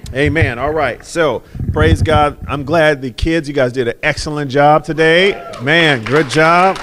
Amen. All right. So praise God. I'm glad the kids, you guys did an excellent job today. Man, good job.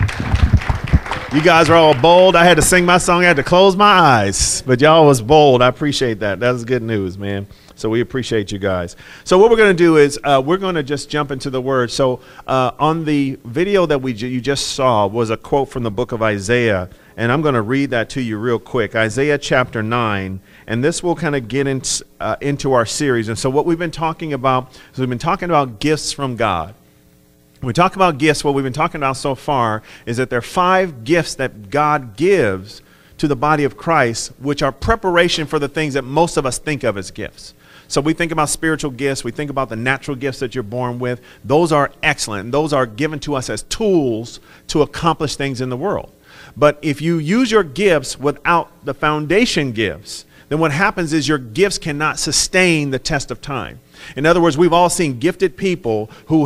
You guys are all bold. I had to sing my song. I had to close my eyes, but y'all was bold. I appreciate that. That was good news, man. So we appreciate you guys. So what we're going to do is we're going to just jump into the word. So on the video that you just saw was a quote from the book of Isaiah, and I'm going to read that to you real quick. Isaiah chapter 9, and this will kind of get into our series. And so what we've been talking about is we've been talking about gifts from God. When we talk about gifts, what we've been talking about so far is that there are 5 gifts that God gives to the body of Christ, which are preparation for the things that most of us think of as gifts. So we think about spiritual gifts. We think about the natural gifts that you're born with. Those are excellent. And those are given to us as tools to accomplish things in the world. But if you use your gifts without the foundation gifts, then what happens is your gifts cannot sustain the test of time. In other words, we've all seen gifted people who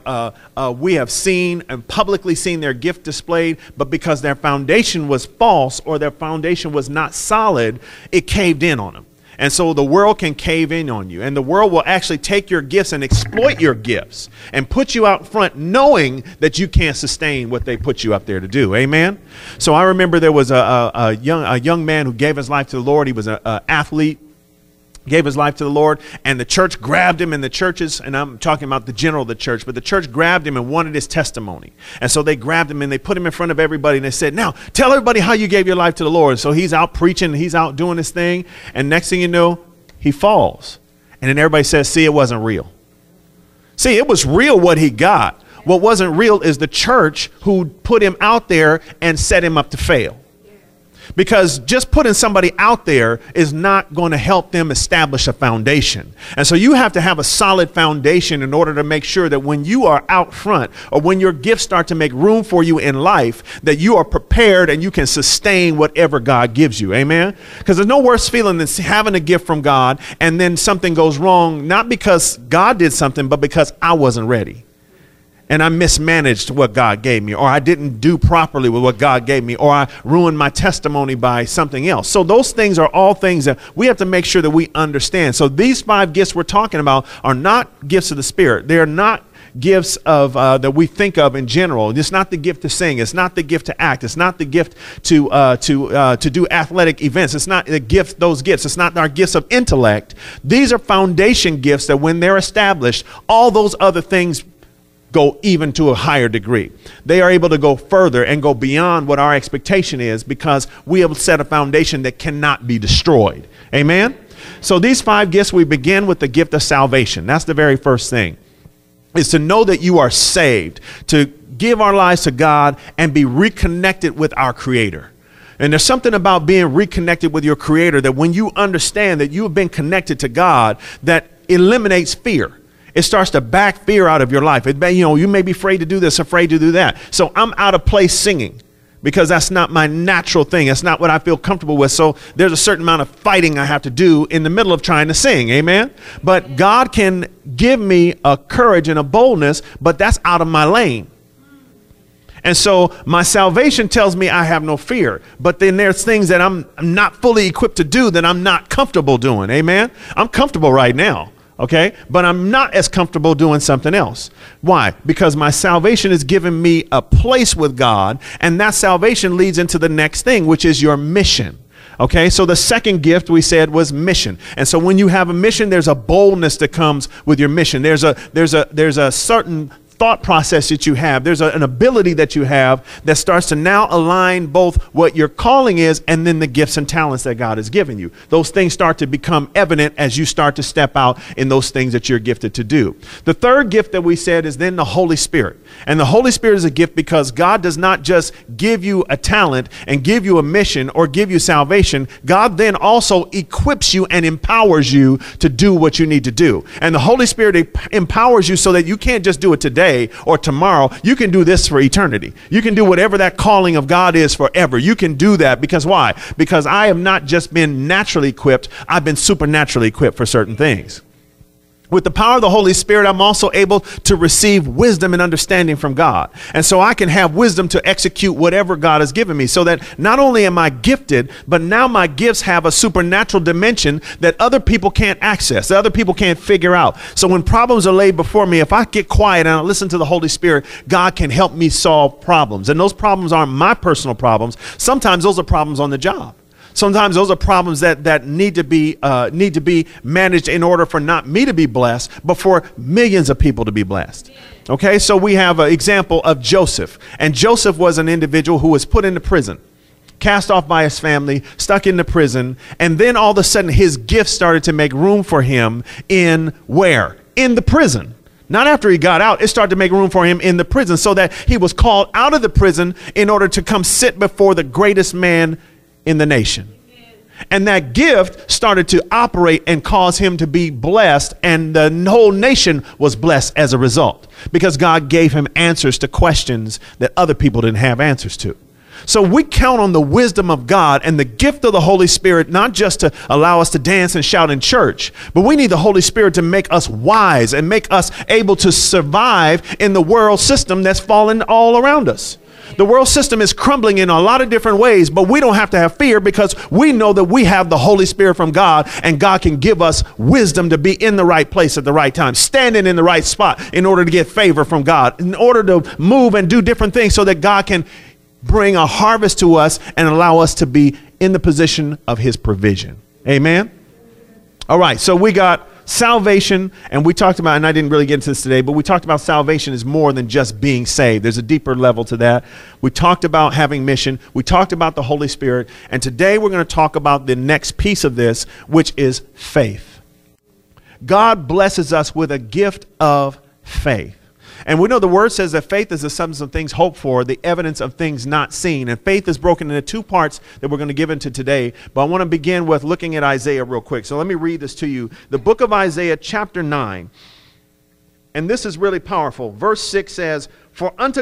we have seen and publicly seen their gift displayed, but because their foundation was false or their foundation was not solid, it caved in on them. And so the world can cave in on you, and the world will actually take your gifts and exploit your gifts and put you out front knowing that you can't sustain what they put you up there to do. Amen. So I remember there was a young man who gave his life to the Lord. He was an athlete. Gave his life to the Lord, and the church grabbed him in the churches, and I'm talking about the general of the church, but the church grabbed him and wanted his testimony. And so they grabbed him and they put him in front of everybody and they said, now tell everybody how you gave your life to the Lord. So he's out preaching, he's out doing his thing, and next thing you know, he falls. And then everybody says, see, it wasn't real. See, it was real what he got. What wasn't real is the church who put him out there and set him up to fail. Because just putting somebody out there is not going to help them establish a foundation. And so you have to have a solid foundation in order to make sure that when you are out front or when your gifts start to make room for you in life, that you are prepared and you can sustain whatever God gives you. Amen. Because there's no worse feeling than having a gift from God and then something goes wrong, not because God did something, but because I wasn't ready. And I mismanaged what God gave me, or I didn't do properly with what God gave me, or I ruined my testimony by something else. So those things are all things that we have to make sure that we understand. So these 5 gifts we're talking about are not gifts of the Spirit. They are not gifts of that we think of in general. It's not the gift to sing. It's not the gift to act. It's not the gift to do athletic events. It's not the gift, those gifts. It's not our gifts of intellect. These are foundation gifts that when they're established, all those other things go even to a higher degree. They are able to go further and go beyond what our expectation is because we have set a foundation that cannot be destroyed. Amen. So these 5 gifts, we begin with the gift of salvation. That's the very first thing, is to know that you are saved, to give our lives to God and be reconnected with our Creator. And there's something about being reconnected with your Creator that when you understand that you have been connected to God, that eliminates fear. It starts to back fear out of your life. You may be afraid to do this, afraid to do that. So I'm out of place singing because that's not my natural thing. That's not what I feel comfortable with. So there's a certain amount of fighting I have to do in the middle of trying to sing. Amen. But God can give me a courage and a boldness, but that's out of my lane. And so my salvation tells me I have no fear. But then there's things that I'm not fully equipped to do that I'm not comfortable doing. Amen. I'm comfortable right now. Okay, but I'm not as comfortable doing something else. Why? Because my salvation is giving me a place with God, and that salvation leads into the next thing, which is your mission. Okay, so the second gift we said was mission. And so when you have a mission, there's a boldness that comes with your mission. There's a certain thought process that you have. There's an ability that you have that starts to now align both what your calling is and then the gifts and talents that God has given you. Those things start to become evident as you start to step out in those things that you're gifted to do. The third gift that we said is then the Holy Spirit. And the Holy Spirit is a gift because God does not just give you a talent and give you a mission or give you salvation. God then also equips you and empowers you to do what you need to do. And the Holy Spirit empowers you so that you can't just do it today or tomorrow. You can do this for eternity. You can do whatever that calling of God is forever. You can do that because why? Because I have not just been naturally equipped. I've been supernaturally equipped for certain things. With the power of the Holy Spirit, I'm also able to receive wisdom and understanding from God. And so I can have wisdom to execute whatever God has given me, so that not only am I gifted, but now my gifts have a supernatural dimension that other people can't access, that other people can't figure out. So when problems are laid before me, if I get quiet and I listen to the Holy Spirit, God can help me solve problems. And those problems aren't my personal problems. Sometimes those are problems on the job. Sometimes those are problems that need to be managed in order for not me to be blessed, but for millions of people to be blessed. Okay, so we have an example of Joseph. And Joseph was an individual who was put into prison, cast off by his family, stuck into prison. And then all of a sudden his gifts started to make room for him in where? In the prison. Not after he got out, it started to make room for him in the prison, so that he was called out of the prison in order to come sit before the greatest man in the nation. And that gift started to operate and cause him to be blessed, and the whole nation was blessed as a result, because God gave him answers to questions that other people didn't have answers to. So we count on the wisdom of God and the gift of the Holy Spirit, not just to allow us to dance and shout in church, but we need the Holy Spirit to make us wise and make us able to survive in the world system that's fallen all around us. The world system is crumbling in a lot of different ways, but we don't have to have fear, because we know that we have the Holy Spirit from God, and God can give us wisdom to be in the right place at the right time, standing in the right spot in order to get favor from God, in order to move and do different things so that God can bring a harvest to us and allow us to be in the position of his provision. Amen. All right. So we got salvation, and we talked about, and I didn't really get into this today, but we talked about salvation is more than just being saved. There's a deeper level to that. We talked about having mission. We talked about the Holy Spirit. And today we're going to talk about the next piece of this, which is faith. God blesses us with a gift of faith. And we know the word says that faith is the substance of things hoped for, the evidence of things not seen. And faith is broken into two parts that we're going to give into today. But I want to begin with looking at Isaiah real quick. So let me read this to you. The book of Isaiah, chapter 9. And this is really powerful. Verse 6 says, "For unto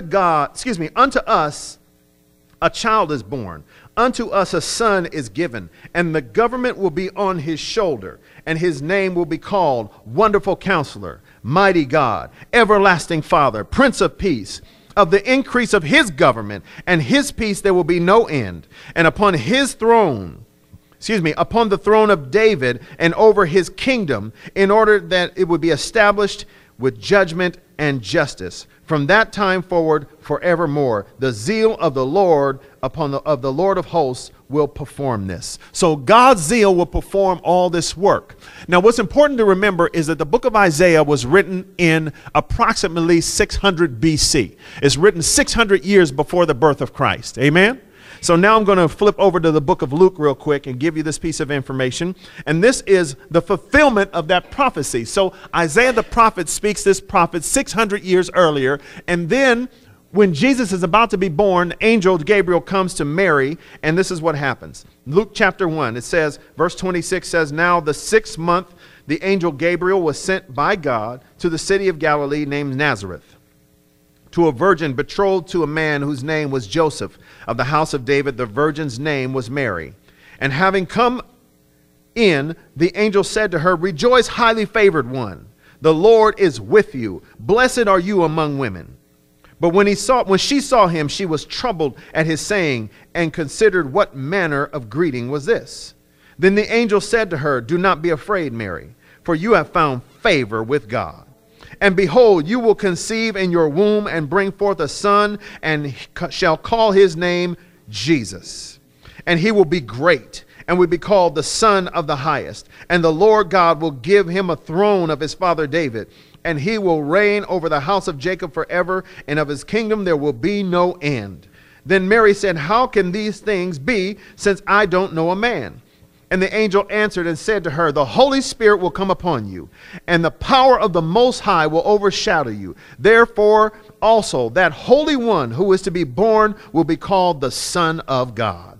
us a child is born. Unto us a son is given, and the government will be on his shoulder, and his name will be called Wonderful Counselor, Mighty God, Everlasting Father, Prince of Peace. Of the increase of his government and his peace there will be no end. And upon his throne, upon the throne of David and over his kingdom, in order that it would be established with judgment and justice from that time forward forevermore. The zeal of the Lord of the Lord of hosts will perform this." So God's zeal will perform all this work. Now, what's important to remember is that the book of Isaiah was written in approximately 600 BC. It's written 600 years before the birth of Christ. Amen. So now I'm going to flip over to the book of Luke real quick and give you this piece of information. And this is the fulfillment of that prophecy. So Isaiah the prophet speaks this prophet 600 years earlier. And then when Jesus is about to be born, angel Gabriel comes to Mary, and this is what happens. Luke chapter 1, it says, verse 26 says, "Now the 6th month, the angel Gabriel was sent by God to the city of Galilee named Nazareth, to a virgin betrothed to a man whose name was Joseph, of the house of David. The virgin's name was Mary. And having come in, the angel said to her, 'Rejoice, highly favored one. The Lord is with you. Blessed are you among women.' But when she saw him, she was troubled at his saying, and considered what manner of greeting was this. Then the angel said to her, 'Do not be afraid, Mary, for you have found favor with God. And behold, you will conceive in your womb and bring forth a son, and shall call his name Jesus. And he will be great, and will be called the Son of the Highest. And the Lord God will give him a throne of his father David, and he will reign over the house of Jacob forever, and of his kingdom there will be no end.' Then Mary said, 'How can these things be, since I don't know a man?' And the angel answered and said to her, 'The Holy Spirit will come upon you, and the power of the Most High will overshadow you. Therefore also that Holy One who is to be born will be called the Son of God.'"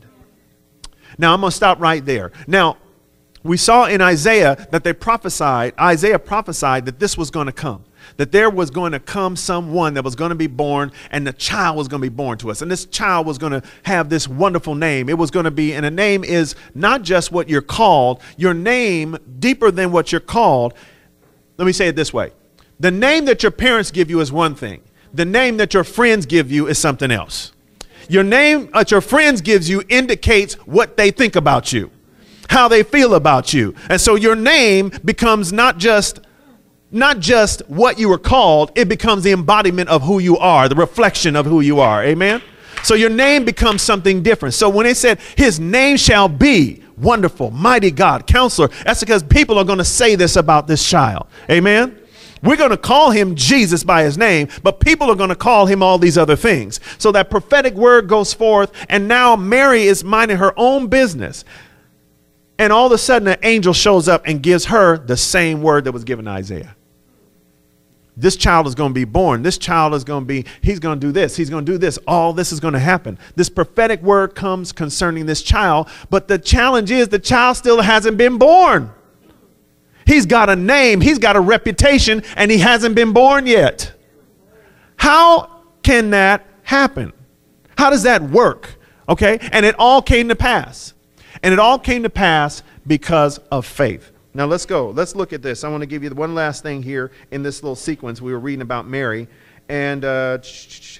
Now I'm going to stop right there. Now, we saw in Isaiah that Isaiah prophesied that this was going to come. That there was going to come someone that was going to be born, and the child was going to be born to us. And this child was going to have this wonderful name. It was going to be, and a name is not just what you're called. Your name, deeper than what you're called, let me say it this way. The name that your parents give you is one thing. The name that your friends give you is something else. Your name that your friends gives you indicates what they think about you, how they feel about you. And so your name becomes not just what you were called, it becomes the embodiment of who you are, the reflection of who you are. Amen. So your name becomes something different. So when they said his name shall be Wonderful, Mighty God, Counselor, that's because people are going to say this about this child. Amen. We're going to call him Jesus by his name, but people are going to call him all these other things. So that prophetic word goes forth, and now Mary is minding her own business. And all of a sudden an angel shows up and gives her the same word that was given to Isaiah. This child is going to be born. This child is going to be, he's going to do this. He's going to do this. All this is going to happen. This prophetic word comes concerning this child. But the challenge is the child still hasn't been born. He's got a name. He's got a reputation, and he hasn't been born yet. How can that happen? How does that work? Okay. And it all came to pass. And it all came to pass because of faith. Now let's go. Let's look at this. I want to give you one last thing here in this little sequence. We were reading about Mary. And let's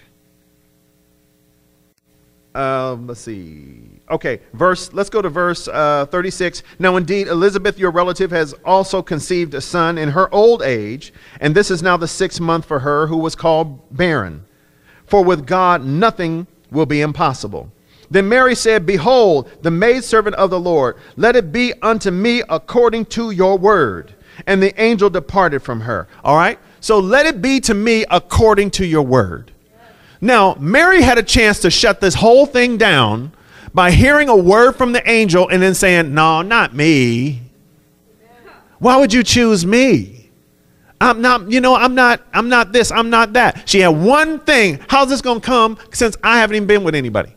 see. Okay, let's go to verse 36. Now indeed, Elizabeth, your relative, has also conceived a son in her old age. And this is now the 6th month for her, who was called barren. For with God nothing will be impossible. Then Mary said, Behold, the maidservant of the Lord, let it be unto me according to your word. And the angel departed from her. All right. So let it be to me according to your word. Now, Mary had a chance to shut this whole thing down by hearing a word from the angel and then saying, no, not me. Why would you choose me? I'm not this, I'm not that. She had one thing. How's this going to come since I haven't even been with anybody?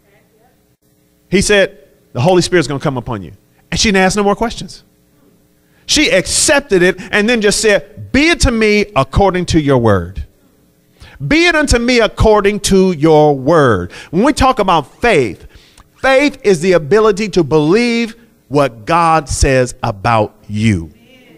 He said, the Holy Spirit's going to come upon you. And she didn't ask no more questions. She accepted it and then just said, be it to me according to your word. Be it unto me according to your word. When we talk about faith, faith is the ability to believe what God says about you.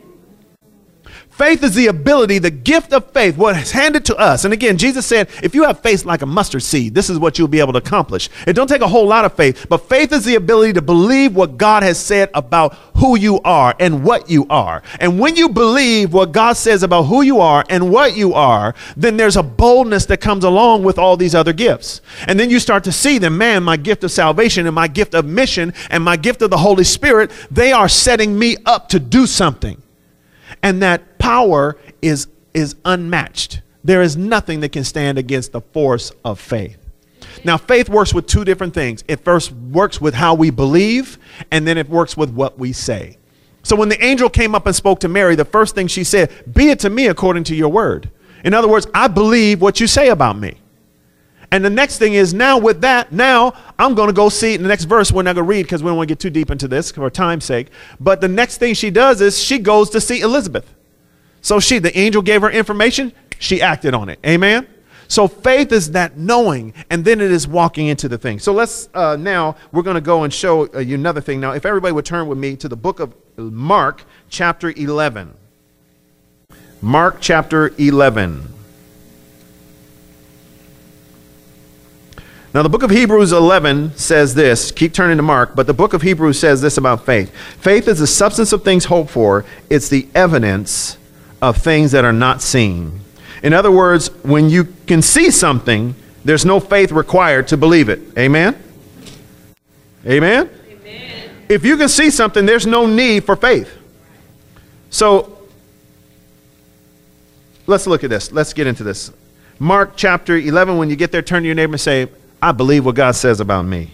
Faith is the ability, the gift of faith, what is handed to us. And again, Jesus said, if you have faith like a mustard seed, this is what you'll be able to accomplish. It don't take a whole lot of faith, but faith is the ability to believe what God has said about who you are and what you are. And when you believe what God says about who you are and what you are, then there's a boldness that comes along with all these other gifts. And then you start to see them, man, my gift of salvation and my gift of mission and my gift of the Holy Spirit, they are setting me up to do something. And that power is unmatched. There is nothing that can stand against the force of faith. Now, faith works with two different things. It first works with how we believe, and then it works with what we say. So when the angel came up and spoke to Mary, the first thing she said, be it to me according to your word. In other words, I believe what you say about me. And the next thing is, now with that, now I'm going to go see in the next verse. We're not going to read because we don't want to get too deep into this for time's sake. But the next thing she does is she goes to see Elizabeth. So the angel gave her information. She acted on it. Amen. So faith is that knowing, and then it is walking into the thing. So let's now we're going to go and show you another thing. Now, if everybody would turn with me to the book of Mark, chapter 11. Mark, chapter 11. Now, the book of Hebrews 11 says this. Keep turning to Mark, but the book of Hebrews says this about faith. Faith is the substance of things hoped for. It's the evidence of things that are not seen. In other words, when you can see something, there's no faith required to believe it. Amen? Amen? Amen. If you can see something, there's no need for faith. So, let's look at this. Let's get into this. Mark chapter 11, when you get there, turn to your neighbor and say, I believe what God says about me.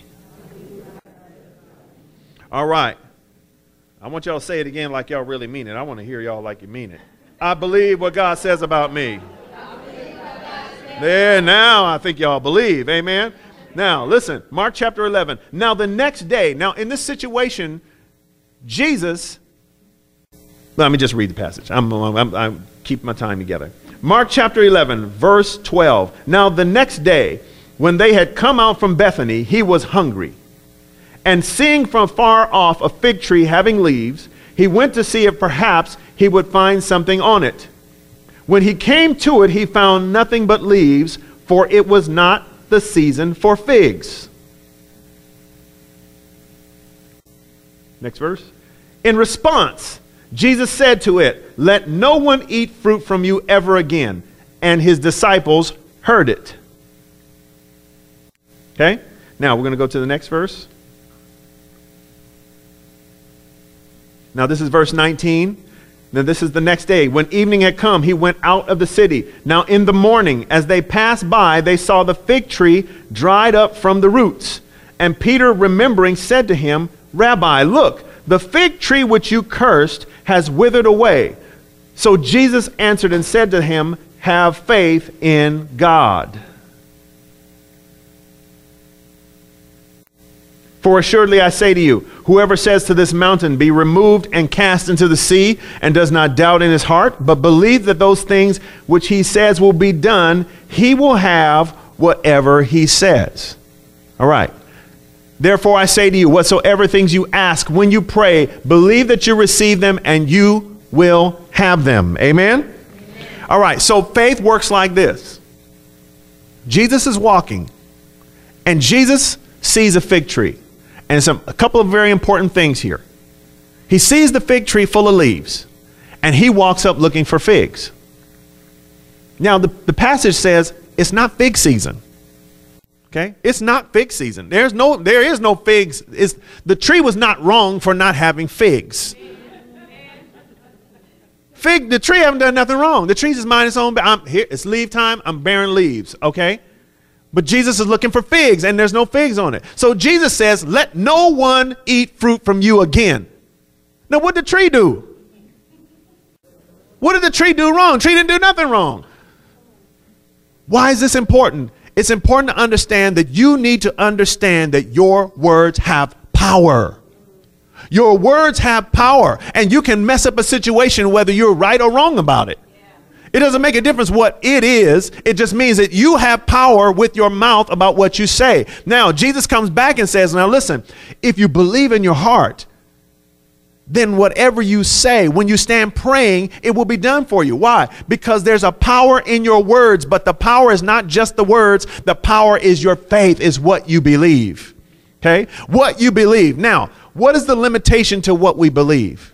All right. I want y'all to say it again like y'all really mean it. I want to hear y'all like you mean it. I believe what God says about me. There, now I think y'all believe. Amen. Now, listen, Mark chapter 11. Now, the next day, now in this situation, Jesus, let me just read the passage. I'm keeping my time together. Mark chapter 11, verse 12. Now, the next day, when they had come out from Bethany, he was hungry. And seeing from far off a fig tree having leaves, He went to see if perhaps he would find something on it. When he came to it, he found nothing but leaves, for it was not the season for figs. Next verse. In response, Jesus said to it, let no one eat fruit from you ever again. And his disciples heard it. Okay? Now we're going to go to the next verse. Now this is verse 19. Now this is the next day. When evening had come, he went out of the city. Now in the morning, as they passed by, they saw the fig tree dried up from the roots. And Peter, remembering, said to him, Rabbi, look, the fig tree which you cursed has withered away. So Jesus answered and said to him, have faith in God. For assuredly I say to you, whoever says to this mountain, be removed and cast into the sea, and does not doubt in his heart, but believes that those things which he says will be done, he will have whatever he says. All right. Therefore I say to you, whatsoever things you ask when you pray, believe that you receive them and you will have them. Amen? Amen. All right, so faith works like this. Jesus is walking, and Jesus sees a fig tree. And it's a couple of very important things here. He sees the fig tree full of leaves, and he walks up looking for figs. Now, the passage says it's not fig season. Okay? It's not fig season. There is no figs. The tree was not wrong for not having figs. The tree haven't done nothing wrong. The tree's just mind its own. It's leaf time. I'm bearing leaves. Okay? But Jesus is looking for figs, and there's no figs on it. So Jesus says, let no one eat fruit from you again. Now, what did the tree do? What did the tree do wrong? The tree didn't do nothing wrong. Why is this important? It's important to understand that you need to understand that your words have power. Your words have power, and you can mess up a situation whether you're right or wrong about it. It doesn't make a difference what it is. It just means that you have power with your mouth about what you say. Now, Jesus comes back and says, now listen, if you believe in your heart, then whatever you say, when you stand praying, it will be done for you. Why? Because there's a power in your words, but the power is not just the words. The power is your faith, is what you believe. Okay? What you believe. Now, what is the limitation to what we believe?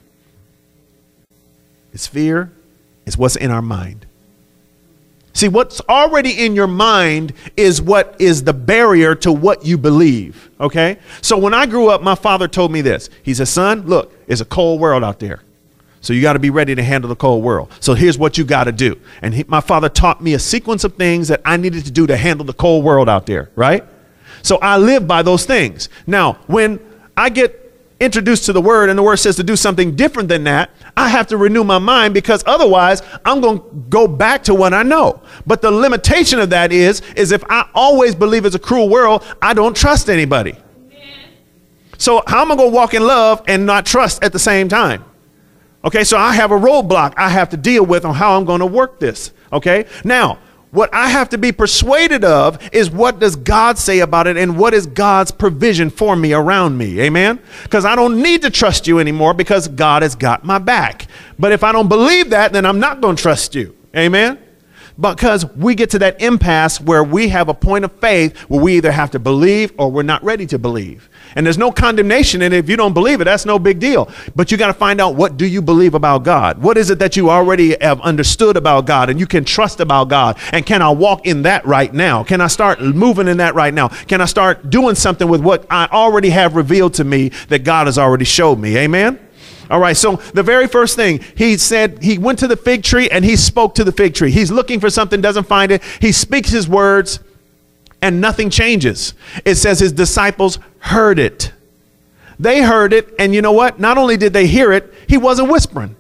It's fear. It's what's in our mind. See, what's already in your mind is what is the barrier to what you believe. Okay? So when I grew up, my father told me this. He said, son, look, it's a cold world out there. So you got to be ready to handle the cold world. So here's what you got to do. And my father taught me a sequence of things that I needed to do to handle the cold world out there. Right? So I live by those things. Now, when I get introduced to the word and the word says to do something different than that, I have to renew my mind, because otherwise I'm going to go back to what I know. But the limitation of that is if I always believe it's a cruel world, I don't trust anybody. So how am I going to walk in love and not trust at the same time? Okay, so I have a roadblock I have to deal with on how I'm going to work this. Okay, now what I have to be persuaded of is what does God say about it, and what is God's provision for me around me. Amen? Because I don't need to trust you anymore, because God has got my back. But if I don't believe that, then I'm not going to trust you. Amen? Because we get to that impasse where we have a point of faith where we either have to believe or we're not ready to believe. And there's no condemnation in it. If you don't believe it, that's no big deal. But you got to find out, what do you believe about God? What is it that you already have understood about God and you can trust about God? And can I walk in that right now? Can I start moving in that right now? Can I start doing something with what I already have revealed to me that God has already showed me? Amen? All right, so the very first thing he said, he went to the fig tree and he spoke to the fig tree. He's looking for something, doesn't find it. He speaks his words and nothing changes. It says his disciples heard it. They heard it, and you know what? Not only did they hear it, he wasn't whispering.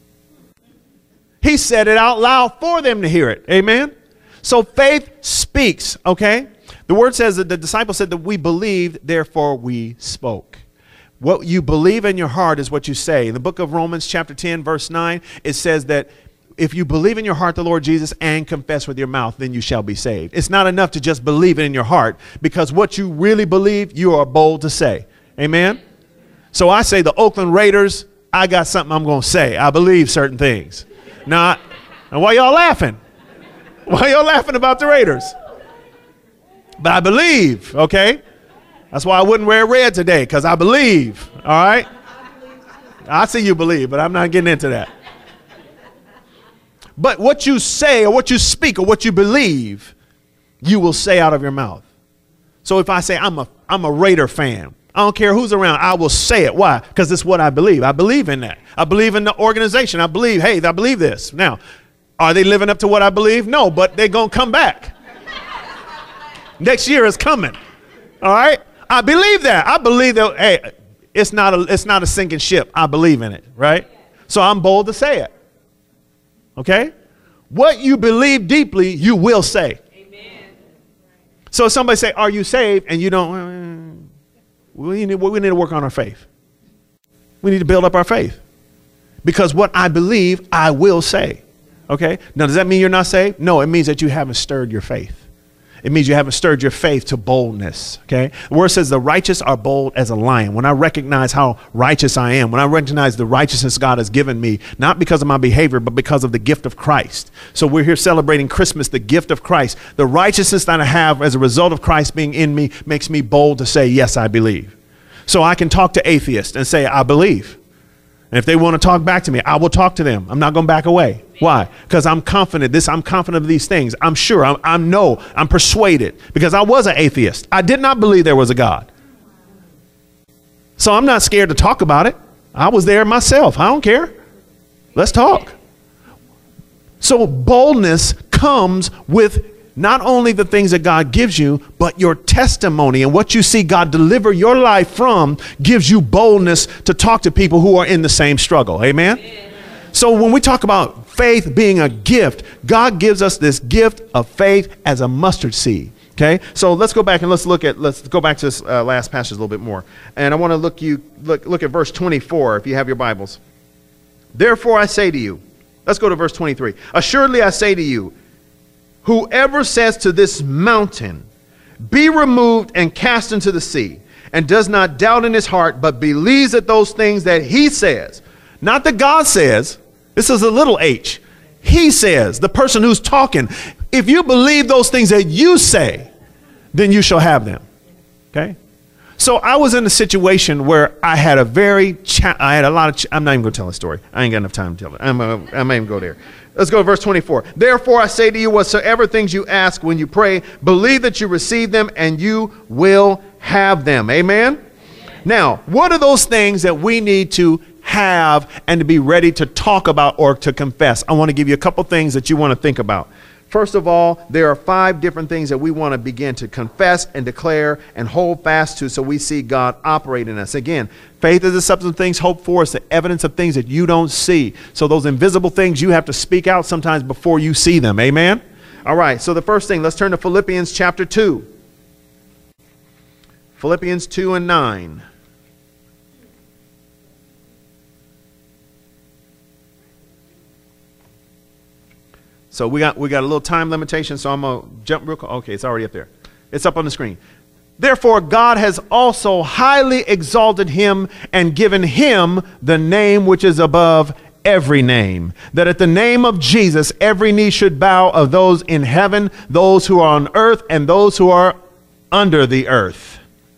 He said it out loud for them to hear it. Amen? So faith speaks, okay? The word says that the disciples said that we believed, therefore we spoke. What you believe in your heart is what you say. In the book of Romans chapter 10, verse 9, it says that if you believe in your heart the Lord Jesus and confess with your mouth, then you shall be saved. It's not enough to just believe it in your heart, because what you really believe, you are bold to say. Amen? So I say the Oakland Raiders, I got something I'm going to say. I believe certain things. Now, and why y'all laughing? Why y'all laughing about the Raiders? But I believe, okay? That's why I wouldn't wear red today, because I believe, all right? I see you believe, but I'm not getting into that. But what you say or what you speak or what you believe, you will say out of your mouth. So if I say I'm a Raider fan, I don't care who's around, I will say it. Why? Because it's what I believe. I believe in that. I believe in the organization. I believe, hey, I believe this. Now, are they living up to what I believe? No, but they're going to come back. Next year is coming. All right? I believe that. I believe that, hey, it's not a sinking ship. I believe in it, right? So I'm bold to say it. Okay? What you believe deeply, you will say. Amen. So somebody say, are you saved? And you don't, we need to work on our faith. We need to build up our faith. Because what I believe, I will say. Okay? Now, does that mean you're not saved? No, it means that you haven't stirred your faith. It means you haven't stirred your faith to boldness, okay? The word says the righteous are bold as a lion. When I recognize how righteous I am, when I recognize the righteousness God has given me, not because of my behavior, but because of the gift of Christ. So we're here celebrating Christmas, the gift of Christ. The righteousness that I have as a result of Christ being in me makes me bold to say, yes, I believe. So I can talk to atheists and say, I believe. And if they want to talk back to me, I will talk to them. I'm not going to back away. Why? Because I'm confident. I'm confident of these things. I'm sure. I'm persuaded. Because I was an atheist. I did not believe there was a God. So I'm not scared to talk about it. I was there myself. I don't care. Let's talk. So boldness comes with not only the things that God gives you, but your testimony and what you see God deliver your life from gives you boldness to talk to people who are in the same struggle. Amen? Amen. So when we talk about faith being a gift, God gives us this gift of faith as a mustard seed. Okay, so let's go back and let's go back to this last passage a little bit more. And I want to look at verse 24 if you have your Bibles. Therefore I say to you, let's go to verse 23. Assuredly I say to you, whoever says to this mountain, be removed and cast into the sea, and does not doubt in his heart, but believes that those things that he says, not that God says, this is a little h, he says, the person who's talking, if you believe those things that you say, then you shall have them. Okay? So I was in a situation where I had a I'm not even going to tell a story. I ain't got enough time to tell it. I may even go there. Let's go to verse 24. Therefore I say to you, whatsoever things you ask when you pray, believe that you receive them and you will have them. Amen? Now, what are those things that we need to have and to be ready to talk about or to confess? I want to give you a couple things that you want to think about. First of all, there are 5 different things that we want to begin to confess and declare and hold fast to so we see God operate in us. Again, faith is the substance of things hoped for. It's the evidence of things that you don't see. So those invisible things you have to speak out sometimes before you see them. Amen? All right, so the first thing, let's turn to Philippians chapter 2. Philippians 2 and 9. So we got a little time limitation, so I'm going to jump real quick. Okay, it's already up there. It's up on the screen. Therefore, God has also highly exalted him and given him the name which is above every name, that at the name of Jesus, every knee should bow, of those in heaven, those who are on earth, and those who are under the earth.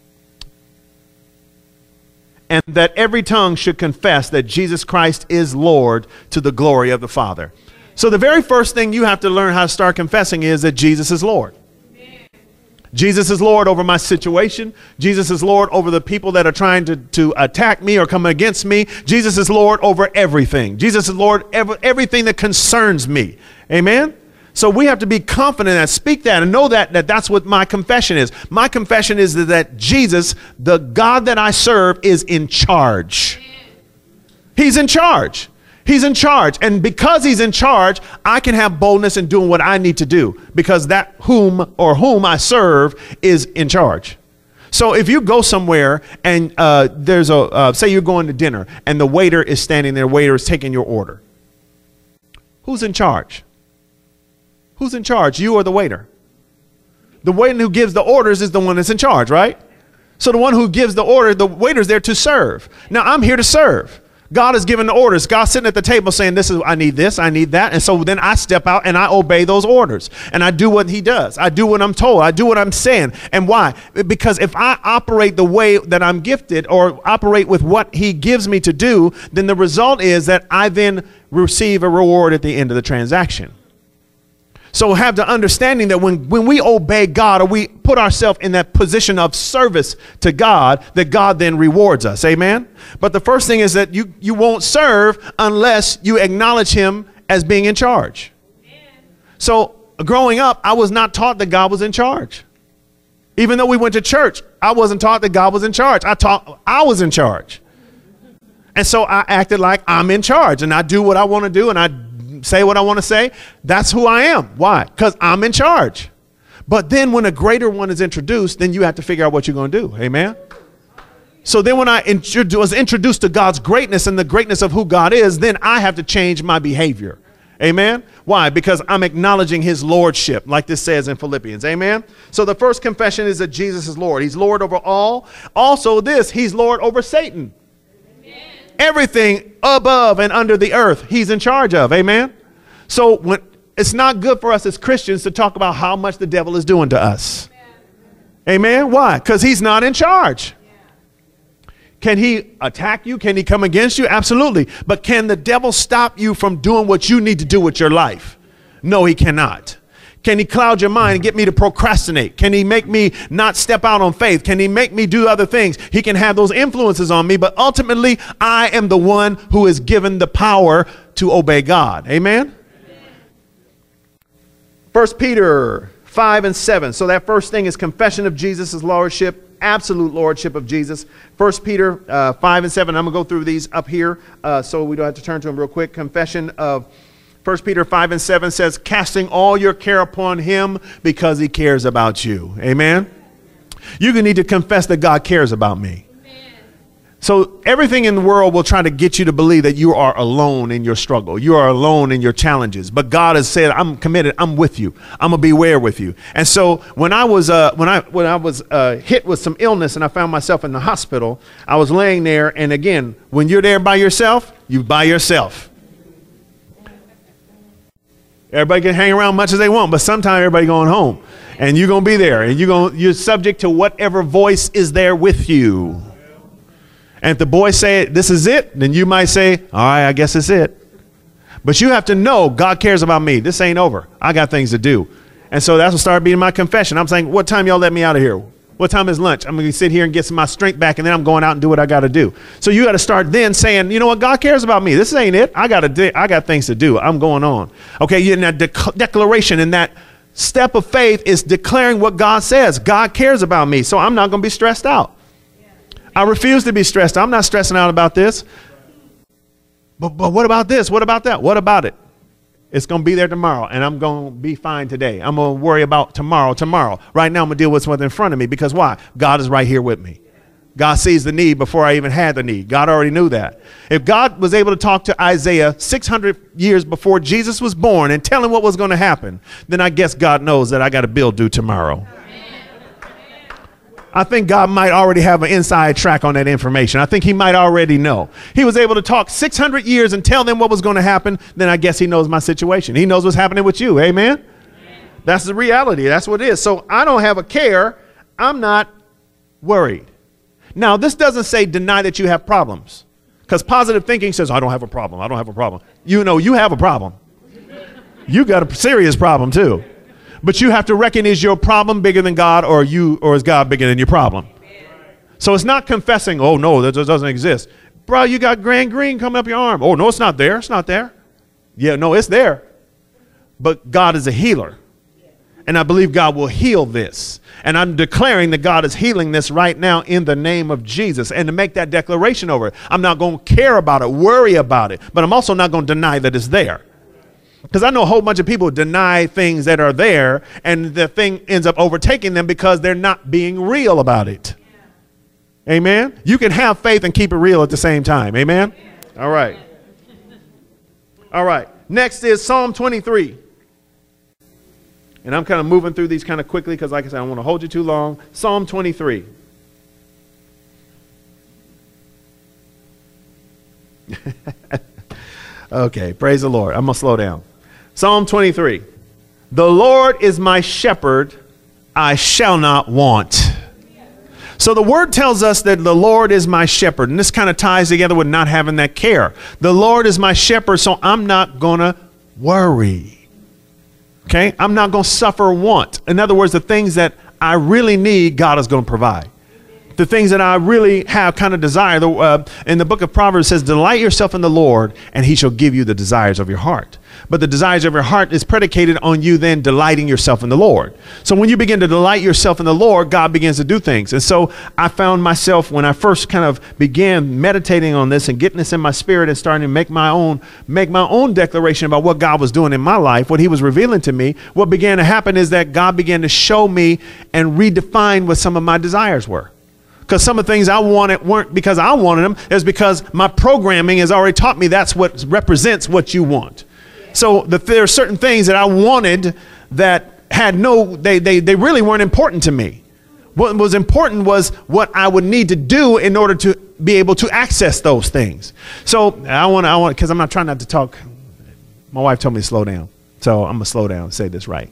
And that every tongue should confess that Jesus Christ is Lord, to the glory of the Father. So the very first thing you have to learn how to start confessing is that Jesus is Lord. Amen. Jesus is Lord over my situation. Jesus is Lord over the people that are trying to attack me or come against me. Jesus is Lord over everything. Jesus is Lord everything that concerns me. Amen? So we have to be confident and speak that and know that's what my confession is. My confession is that Jesus, the God that I serve, is in charge. He's in charge. He's in charge. And because he's in charge, I can have boldness in doing what I need to do because that whom I serve is in charge. So if you go somewhere and there's say you're going to dinner and the waiter is standing there, waiter is taking your order. Who's in charge? Who's in charge? You or the waiter? The waiter who gives the orders is the one that's in charge, right? So the one who gives the order, the waiter's there to serve. Now I'm here to serve. God is giving the orders. God's sitting at the table saying, I need this, I need that. And so then I step out and I obey those orders and I do what he does. I do what I'm told. I do what I'm saying. And why? Because if I operate the way that I'm gifted or operate with what he gives me to do, then the result is that I then receive a reward at the end of the transaction. So have the understanding that when we obey God or we put ourselves in that position of service to God, that God then rewards us. Amen. But the first thing is that you won't serve unless you acknowledge him as being in charge. Amen. So growing up, I was not taught that God was in charge. Even though we went to church, I wasn't taught that God was in charge. I taught I was in charge. And so I acted like I'm in charge and I do what I want to do and I say what I want to say. That's who I am. Why? Because I'm in charge. But then when a greater one is introduced, then you have to figure out what you're going to do. Amen. So then when I was introduced to God's greatness and the greatness of who God is, then I have to change my behavior. Amen. Why? Because I'm acknowledging his lordship, like this says in Philippians. Amen. So the first confession is that Jesus is Lord. He's Lord over all. Also he's Lord over Satan. Everything above and under the earth, he's in charge of. Amen. So when it's not good for us as Christians to talk about how much the devil is doing to us. Amen. Why? Because he's not in charge. Can he attack you? Can he come against you? Absolutely. But can the devil stop you from doing what you need to do with your life? No, he cannot. Can he cloud your mind and get me to procrastinate? Can he make me not step out on faith? Can he make me do other things? He can have those influences on me, but ultimately I am the one who is given the power to obey God. Amen. 1 Peter 5:7. So that first thing is confession of Jesus' lordship, absolute lordship of Jesus. 1 Peter 5:7. I'm going to go through these up here so we don't have to turn to them real quick. Confession of 1 Peter 5:7 says, casting all your care upon him because he cares about you. Amen. You're going to need to confess that God cares about me. Amen. So everything in the world will try to get you to believe that you are alone in your struggle. You are alone in your challenges. But God has said, I'm committed. I'm with you. I'm going to be where with you. And so when I was hit with some illness and I found myself in the hospital, I was laying there. And again, when you're there by yourself, you by yourself. Everybody can hang around much as they want, but sometime everybody going home and you're going to be there and you're subject to whatever voice is there with you. And if the boys say this is it, then you might say, all right, I guess it's it. But you have to know God cares about me. This ain't over. I got things to do. And so that's what started being my confession. I'm saying, what time y'all let me out of here? What time is lunch? I'm going to sit here and get some of my strength back, and then I'm going out and do what I got to do. So you got to start then saying, you know what? God cares about me. This ain't it. I got things to do. I'm going on. Okay. In that declaration, in that step of faith is declaring what God says. God cares about me. So I'm not going to be stressed out. I refuse to be stressed. I'm not stressing out about this. But what about this? What about that? What about it? It's going to be there tomorrow, and I'm going to be fine today. I'm going to worry about tomorrow. Right now, I'm going to deal with what's in front of me because why? God is right here with me. God sees the need before I even had the need. God already knew that. If God was able to talk to Isaiah 600 years before Jesus was born and tell him what was going to happen, then I guess God knows that I got a bill due tomorrow. I think God might already have an inside track on that information. I think he might already know. He was able to talk 600 years and tell them what was going to happen. Then I guess he knows my situation. He knows what's happening with you. Amen. That's the reality. That's what it is. So I don't have a care. I'm not worried. Now, this doesn't say deny that you have problems, because positive thinking says, I don't have a problem. I don't have a problem. You know, you have a problem. You got a serious problem too. But you have to reckon, is your problem bigger than God, or is God bigger than your problem? So it's not confessing, oh, no, that doesn't exist. Bro, you got gangrene coming up your arm. Oh, no, it's not there. It's not there. Yeah, no, it's there. But God is a healer. And I believe God will heal this. And I'm declaring that God is healing this right now in the name of Jesus. And to make that declaration over it, I'm not going to care about it, worry about it. But I'm also not going to deny that it's there. Because I know a whole bunch of people deny things that are there, and the thing ends up overtaking them because they're not being real about it. Yeah. Amen. You can have faith and keep it real at the same time. Amen. Yeah. All right. All right. Next is Psalm 23. And I'm kind of moving through these kind of quickly because, like I said, I don't want to hold you too long. Psalm 23. Okay, praise the Lord. I'm going to slow down. Psalm 23. The Lord is my shepherd, I shall not want. So the word tells us that the Lord is my shepherd. And this kind of ties together with not having that care. The Lord is my shepherd, so I'm not going to worry. Okay? I'm not going to suffer want. In other words, the things that I really need, God is going to provide. The things that I really have kind of desire. In the book of Proverbs it says, delight yourself in the Lord and he shall give you the desires of your heart. But the desires of your heart is predicated on you then delighting yourself in the Lord. So when you begin to delight yourself in the Lord, God begins to do things. And so I found myself when I first kind of began meditating on this and getting this in my spirit and starting to make my own declaration about what God was doing in my life, what he was revealing to me, what began to happen is that God began to show me and redefine what some of my desires were. Because some of the things I wanted weren't because I wanted them. It's because my programming has already taught me that's what represents what you want. So there are certain things that I wanted that had they really weren't important to me. What was important was what I would need to do in order to be able to access those things. So I want, because I'm not trying not to talk. My wife told me to slow down. So I'm going to slow down and say this right.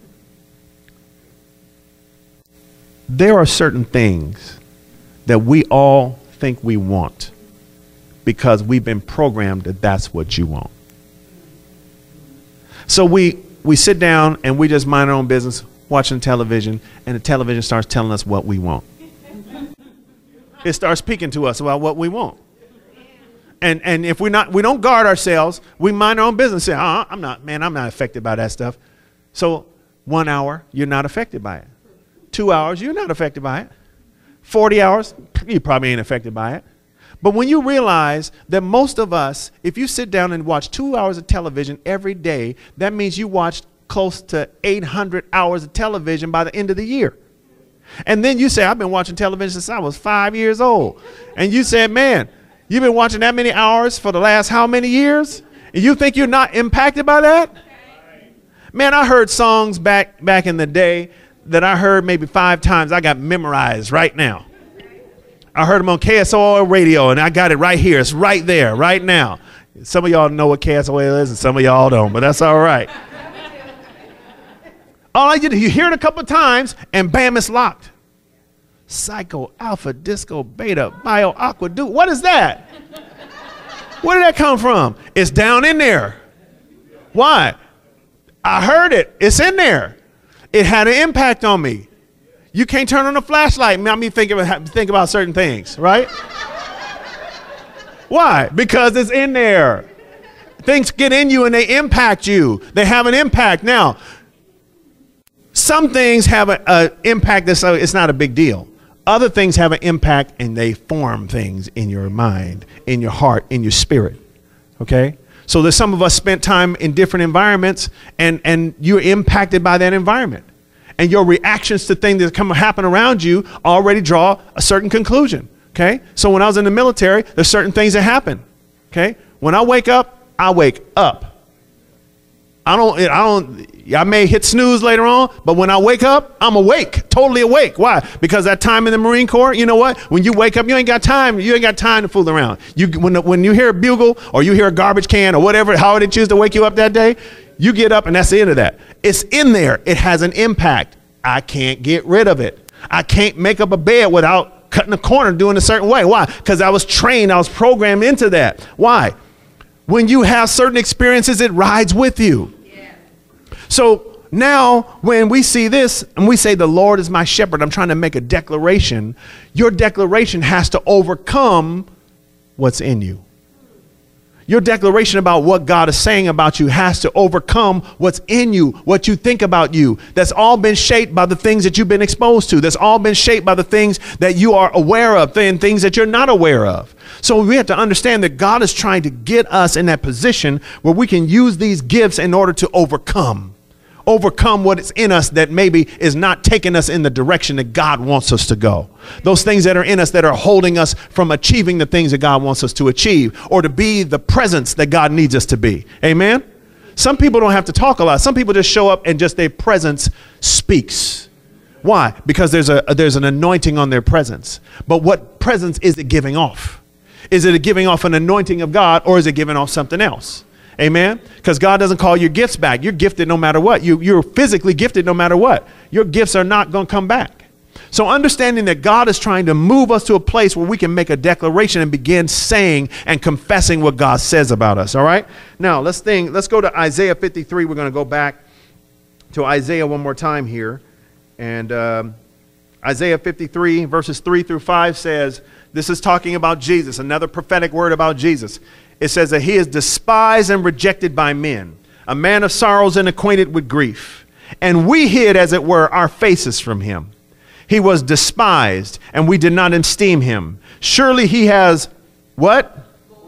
There are certain things that we all think we want because we've been programmed that that's what you want. So we sit down and we just mind our own business watching television, and the television starts telling us what we want. It starts speaking to us about what we want. And if we don't guard ourselves, we mind our own business. Say, I'm not affected by that stuff. So 1 hour, you're not affected by it. 2 hours, you're not affected by it. 40 hours, you probably ain't affected by it. But when you realize that most of us, if you sit down and watch 2 hours of television every day, that means you watched close to 800 hours of television by the end of the year. And then you say, I've been watching television since I was 5 years old. And you said, man, you've been watching that many hours for the last how many years? And you think you're not impacted by that? Man, I heard songs back in the day that I heard maybe 5 times. I got memorized right now. I heard them on KSOL radio, and I got it right here. It's right there, right now. Some of y'all know what KSOL is, and some of y'all don't, but that's all right. All I did, you hear it a couple of times, and bam, it's locked. Psycho, Alpha, Disco, Beta, Bio, Aqua, Dude. What is that? Where did that come from? It's down in there. Why? I heard it. It's in there. It had an impact on me. You can't turn on a flashlight and make me think about certain things, right? Why? Because it's in there. Things get in you and they impact you. They have an impact. Now, some things have an impact that's it's not a big deal. Other things have an impact and they form things in your mind, in your heart, in your spirit. Okay? So there's some of us spent time in different environments and you're impacted by that environment. And your reactions to things that happen around you already draw a certain conclusion. Okay? So when I was in the military, there's certain things that happen. Okay? When I wake up, I wake up. I may hit snooze later on, but when I wake up, I'm awake, totally awake. Why? Because that time in the Marine Corps, you know what? When you wake up, you ain't got time to fool around. When you hear a bugle or you hear a garbage can or whatever, how they choose to wake you up that day, you get up and that's the end of that. It's in there. It has an impact. I can't get rid of it. I can't make up a bed without cutting a corner doing a certain way. Why? Because I was trained, I was programmed into that. Why? When you have certain experiences, it rides with you. Yeah. So now when we see this and we say the Lord is my shepherd, I'm trying to make a declaration. Your declaration has to overcome what's in you. Your declaration about what God is saying about you has to overcome what's in you, what you think about you. That's all been shaped by the things that you've been exposed to. That's all been shaped by the things that you are aware of and things that you're not aware of. So we have to understand that God is trying to get us in that position where we can use these gifts in order to overcome what is in us that maybe is not taking us in the direction that God wants us to go. Those things that are in us that are holding us from achieving the things that God wants us to achieve or to be the presence that God needs us to be. Amen. Some people don't have to talk a lot. Some people just show up and just their presence speaks. Why? Because there's an anointing on their presence. But what presence is it giving off? Is it a giving off an anointing of God, or is it giving off something else? Amen. Because God doesn't call your gifts back. You're gifted no matter what. You're physically gifted no matter what. Your gifts are not going to come back. So understanding that God is trying to move us to a place where we can make a declaration and begin saying and confessing what God says about us. All right. Now let's go to Isaiah 53. We're going to go back to Isaiah one more time here. And Isaiah 53 verses 3 through 5 says, this is talking about Jesus, another prophetic word about Jesus. It says that he is despised and rejected by men, a man of sorrows and acquainted with grief. And we hid, as it were, our faces from him. He was despised, and we did not esteem him. Surely he has what?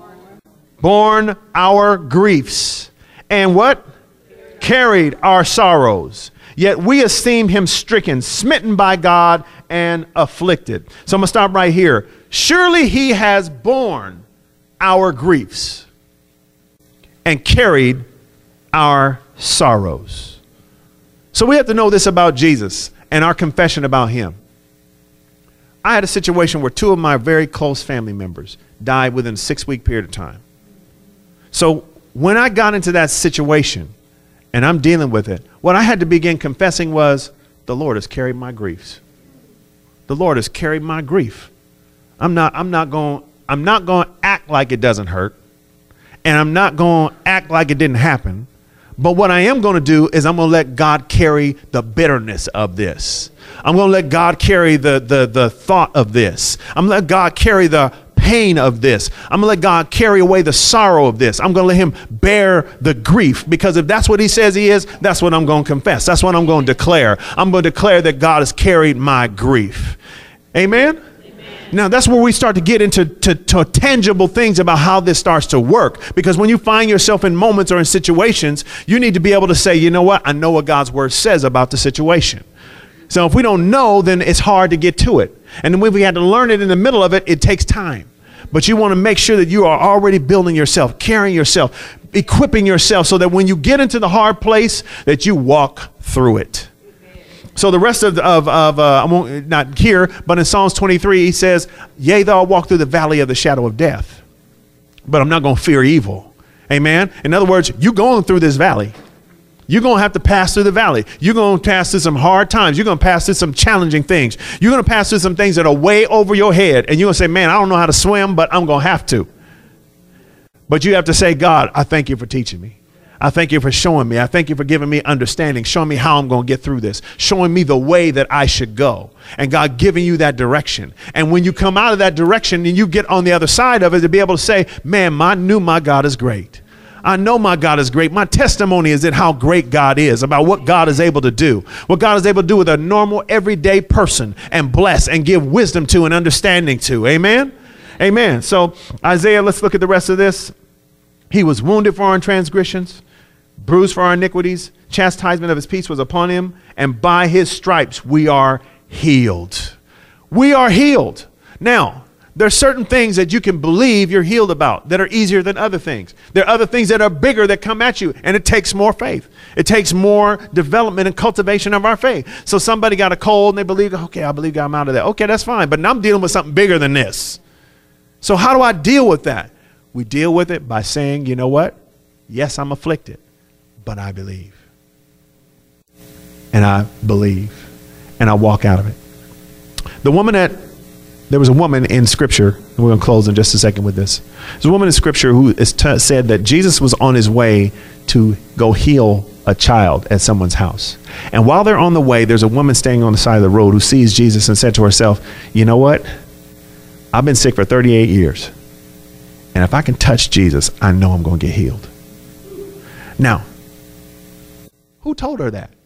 Borne our griefs. And what? Carried our sorrows. Yet we esteem him stricken, smitten by God, and afflicted. So I'm going to stop right here. Surely he has borne our griefs and carried our sorrows. So we have to know this about Jesus and our confession about him. I had a situation where two of my very close family members died within a 6-week period of time. So when I got into that situation and I'm dealing with it, what I had to begin confessing was, the Lord has carried my griefs. The Lord has carried my grief. I'm not going to act like it doesn't hurt, and I'm not going to act like it didn't happen. But what I am going to do is I'm going to let God carry the bitterness of this. I'm going to let God carry the thought of this. I'm going to let God carry the pain of this. I'm going to let God carry away the sorrow of this. I'm going to let him bear the grief, because if that's what he says he is, that's what I'm going to confess. That's what I'm going to declare. I'm going to declare that God has carried my grief. Amen. Now, that's where we start to get into tangible things about how this starts to work. Because when you find yourself in moments or in situations, you need to be able to say, you know what? I know what God's word says about the situation. So if we don't know, then it's hard to get to it. And then when we had to learn it in the middle of it, it takes time. But you want to make sure that you are already building yourself, carrying yourself, equipping yourself so that when you get into the hard place, that you walk through it. So the rest of I won't, not here, but in Psalms 23, he says, yea, though I walk through the valley of the shadow of death, but I'm not going to fear evil. Amen. In other words, you're going through this valley. You're going to have to pass through the valley. You're going to pass through some hard times. You're going to pass through some challenging things. You're going to pass through some things that are way over your head. And you're going to say, man, I don't know how to swim, but I'm going to have to. But you have to say, God, I thank you for teaching me. I thank you for showing me. I thank you for giving me understanding, showing me how I'm going to get through this, showing me the way that I should go, and God giving you that direction. And when you come out of that direction and you get on the other side of it, to be able to say, man, I knew my God is great. I know my God is great. My testimony is that how great God is, about what God is able to do, what God is able to do with a normal, everyday person, and bless and give wisdom to and understanding to. Amen. Amen. So Isaiah, let's look at the rest of this. He was wounded for our transgressions, bruised for our iniquities. Chastisement of his peace was upon him, and by his stripes we are healed. We are healed. Now, there are certain things that you can believe you're healed about that are easier than other things. There are other things that are bigger that come at you, and it takes more faith. It takes more development and cultivation of our faith. So somebody got a cold and they believe, okay, I believe I'm out of that. Okay, that's fine. But now I'm dealing with something bigger than this. So how do I deal with that? We deal with it by saying, you know what? Yes, I'm afflicted, but I believe. And I believe. And I walk out of it. There was a woman in Scripture, and we're going to close in just a second with this. There's a woman in Scripture who said that Jesus was on his way to go heal a child at someone's house. And while they're on the way, there's a woman standing on the side of the road who sees Jesus and said to herself, you know what? I've been sick for 38 years. And if I can touch Jesus, I know I'm going to get healed. Now, who told her that?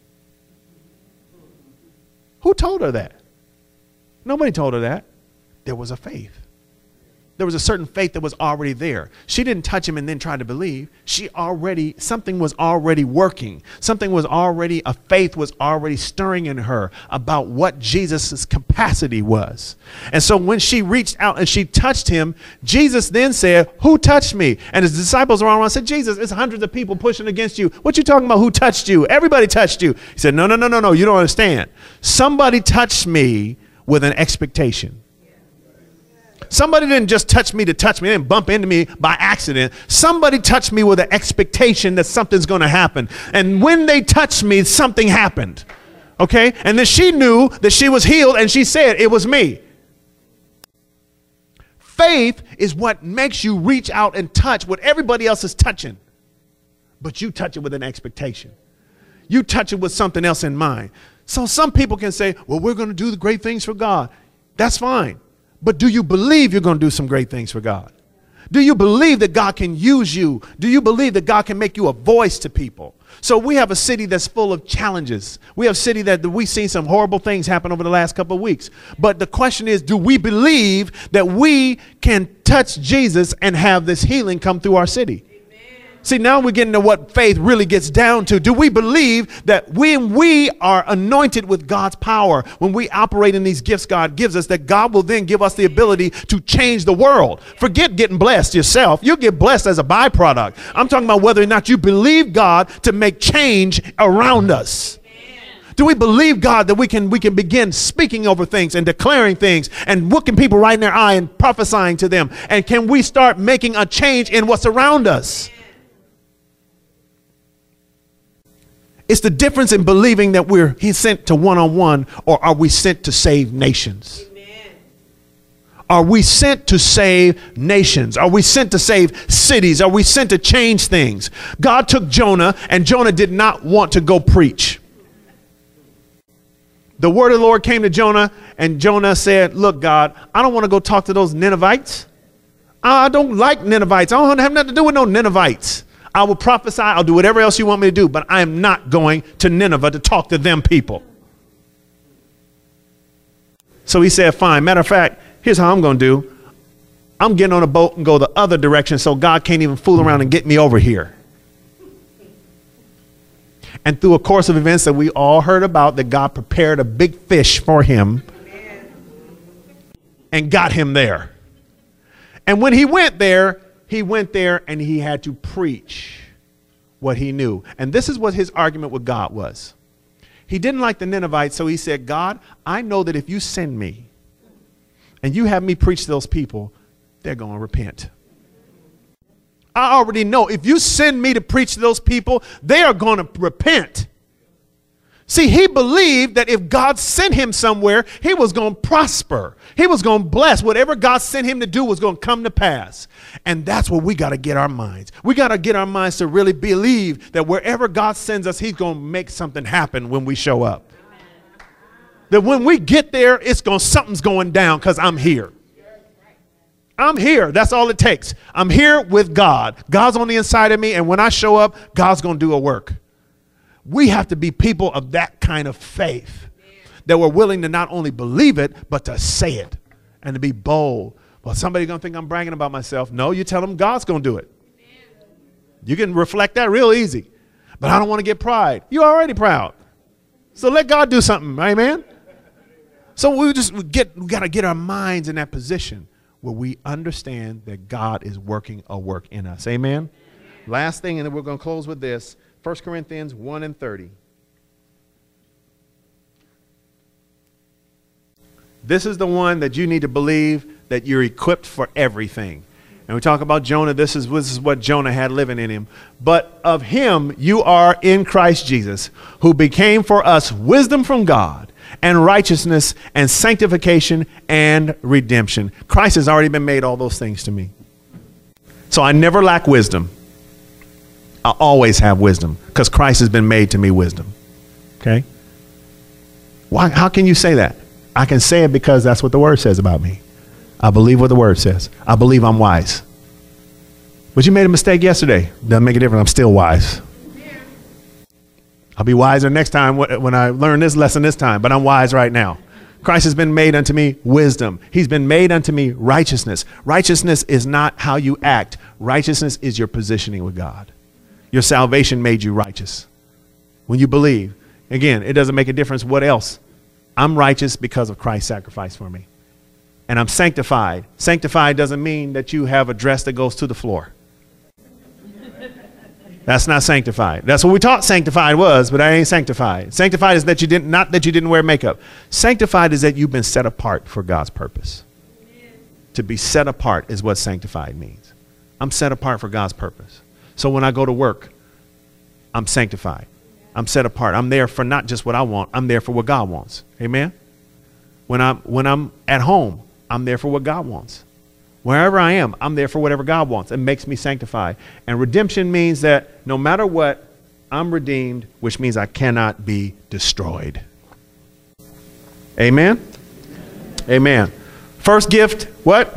Who told her that? Nobody told her that. There was a faith. There was a certain faith that was already there. She didn't touch him and then try to believe. Something was already working. A faith was already stirring in her about what Jesus's capacity was. And so when she reached out and she touched him, Jesus then said, who touched me? And his disciples were all around and said, Jesus, it's hundreds of people pushing against you. What you talking about? Who touched you? Everybody touched you. He said, no, you don't understand. Somebody touched me with an expectation. Somebody didn't just touch me to touch me. They didn't bump into me by accident. Somebody touched me with an expectation that something's going to happen. And when they touched me, something happened. Okay? And then she knew that she was healed, and she said, it was me. Faith is what makes you reach out and touch what everybody else is touching. But you touch it with an expectation. You touch it with something else in mind. So some people can say, well, we're going to do the great things for God. That's fine. But do you believe you're going to do some great things for God? Do you believe that God can use you? Do you believe that God can make you a voice to people? So we have a city that's full of challenges. We have a city that we've seen some horrible things happen over the last couple of weeks. But the question is, do we believe that we can touch Jesus and have this healing come through our city? See, now we're getting to what faith really gets down to. Do we believe that when we are anointed with God's power, when we operate in these gifts God gives us, that God will then give us the ability to change the world? Forget getting blessed yourself. You'll get blessed as a byproduct. I'm talking about whether or not you believe God to make change around us. Do we believe God that we can begin speaking over things and declaring things and looking people right in their eye and prophesying to them? And can we start making a change in what's around us? It's the difference in believing that he's sent to one-on-one, or are we sent to save nations? Amen. Are we sent to save nations? Are we sent to save cities? Are we sent to change things? God took Jonah, and Jonah did not want to go preach. The word of the Lord came to Jonah, and Jonah said, look, God, I don't want to go talk to those Ninevites. I don't like Ninevites. I don't have nothing to do with no Ninevites. I will prophesy. I'll do whatever else you want me to do, but I am not going to Nineveh to talk to them people. So he said, fine. Matter of fact, here's how I'm going to do. I'm getting on a boat and go the other direction so God can't even fool around and get me over here. And through a course of events that we all heard about, that God prepared a big fish for him and got him there. And when he went there and he had to preach what he knew. And this is what his argument with God was. He didn't like the Ninevites, so he said, God, I know that if you send me and you have me preach to those people, they're going to repent. I already know if you send me to preach to those people, they are going to repent. See, he believed that if God sent him somewhere, he was going to prosper. He was going to bless. Whatever God sent him to do was going to come to pass. And that's where we got to get our minds. We got to get our minds to really believe that wherever God sends us, he's going to make something happen when we show up. That when we get there, something's going down because I'm here. I'm here. That's all it takes. I'm here with God. God's on the inside of me. And when I show up, God's going to do a work. We have to be people of that kind of faith, that we're willing to not only believe it, but to say it and to be bold. Well, somebody's going to think I'm bragging about myself. No, you tell them God's going to do it. You can reflect that real easy. But I don't want to get pride. You're already proud. So let God do something. Amen. So we got to get our minds in that position where we understand that God is working a work in us. Amen. Last thing, and then we're going to close with this. 1 Corinthians 1:30. This is the one that you need to believe that you're equipped for everything. And we talk about Jonah. This is what Jonah had living in him. But of him you are in Christ Jesus, who became for us wisdom from God and righteousness and sanctification and redemption. Christ has already been made all those things to me. So I never lack wisdom. I always have wisdom because Christ has been made to me wisdom. Okay? Why? How can you say that? I can say it because that's what the word says about me. I believe what the word says. I believe I'm wise. But you made a mistake yesterday. Doesn't make a difference. I'm still wise. I'll be wiser next time when I learn this lesson this time, but I'm wise right now. Christ has been made unto me wisdom. He's been made unto me righteousness. Righteousness is not how you act. Righteousness is your positioning with God. Your salvation made you righteous. When you believe, again, it doesn't make a difference what else. I'm righteous because of Christ's sacrifice for me. And I'm sanctified. Sanctified doesn't mean that you have a dress that goes to the floor. That's not sanctified. That's what we taught sanctified was, but I ain't sanctified. Sanctified is that you didn't wear makeup. Sanctified is that you've been set apart for God's purpose. To be set apart is what sanctified means. I'm set apart for God's purpose. So when I go to work, I'm sanctified. I'm set apart. I'm there for not just what I want. I'm there for what God wants. Amen. When I'm at home, I'm there for what God wants. Wherever I am, I'm there for whatever God wants. It makes me sanctified. And redemption means that no matter what, I'm redeemed, which means I cannot be destroyed. Amen. Amen. First gift, what?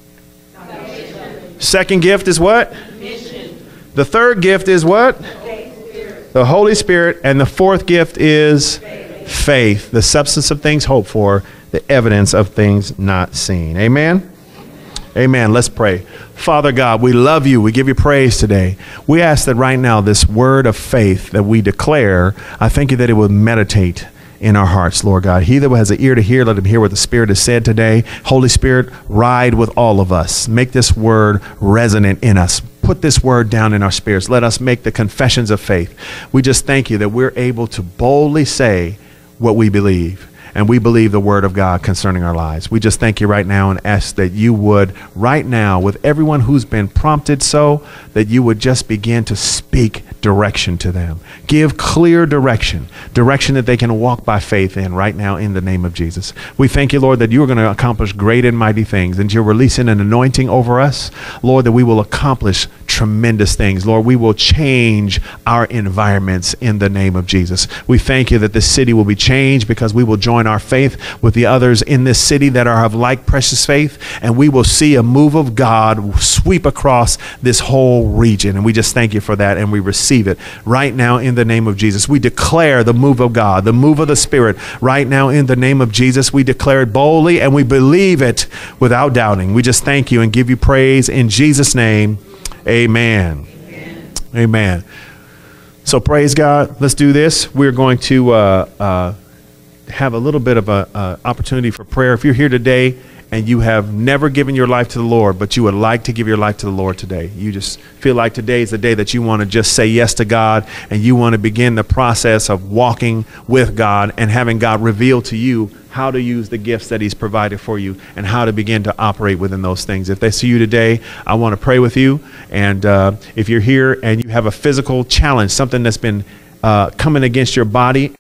Salvation. Second gift is what? Mission. The third gift is what? The Holy Spirit. And the fourth gift is faith, the substance of things hoped for, the evidence of things not seen. Amen. Amen. Let's pray. Father God, we love you. We give you praise today. We ask that right now, this word of faith that we declare, I thank you that it will meditate in our hearts, Lord God. He that has an ear to hear, let him hear what the Spirit has said today. Holy Spirit, ride with all of us. Make this word resonant in us. Put this word down in our spirits. Let us make the confessions of faith. We just thank you that we're able to boldly say what we believe. And we believe the word of God concerning our lives. We just thank you right now and ask that you would right now, with everyone who's been prompted so, that you would just begin to speak direction to them. Give clear direction that they can walk by faith in right now in the name of Jesus. We thank you, Lord, that you are going to accomplish great and mighty things, and you're releasing an anointing over us, Lord, that we will accomplish tremendous things. Lord, we will change our environments in the name of Jesus. We thank you that this city will be changed because we will join our faith with the others in this city that are of like precious faith, and we will see a move of God sweep across this whole region. And we just thank you for that, and we receive it right now in the name of Jesus. We declare the move of God, the move of the Spirit right now in the name of Jesus. We declare it boldly and we believe it without doubting. We just thank you and give you praise in Jesus' name. Amen. Amen. Amen. So praise God. Let's do this. We're going to have a little bit of a opportunity for prayer. If you're here today and you have never given your life to the Lord, but you would like to give your life to the Lord today, you just feel like today is the day that you want to just say yes to God, and you want to begin the process of walking with God and having God reveal to you how to use the gifts that he's provided for you and how to begin to operate within those things. If they see you today, I want to pray with you. And if you're here and you have a physical challenge, something that's been coming against your body,